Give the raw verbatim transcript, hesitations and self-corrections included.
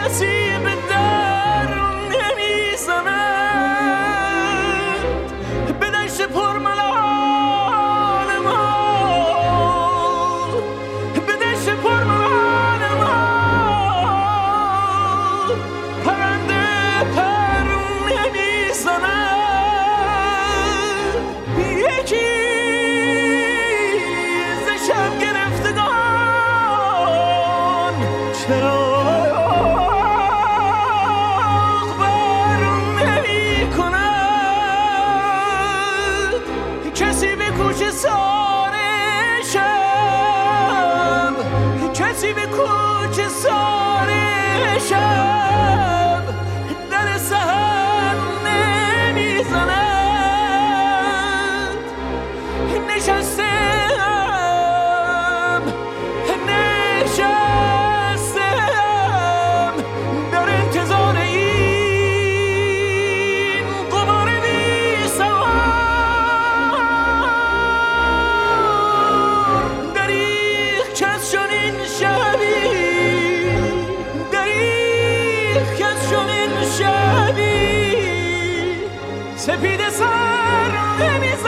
کسی به در نمیزند به دشت پرملال ما، به دشت پرملال ما پرنده پر نمیزند. یکی ز شب گرفتگان چراغ بر نمی کند، کسی به کوچه سار شب، کسی به کوچه سار شب در سحر نمیزند. نشستم نشستم در انتظار این قمار بی سوار. دریغ کس چنین شبی، دریغ کس چنین شبی سپیده سر نمیزند.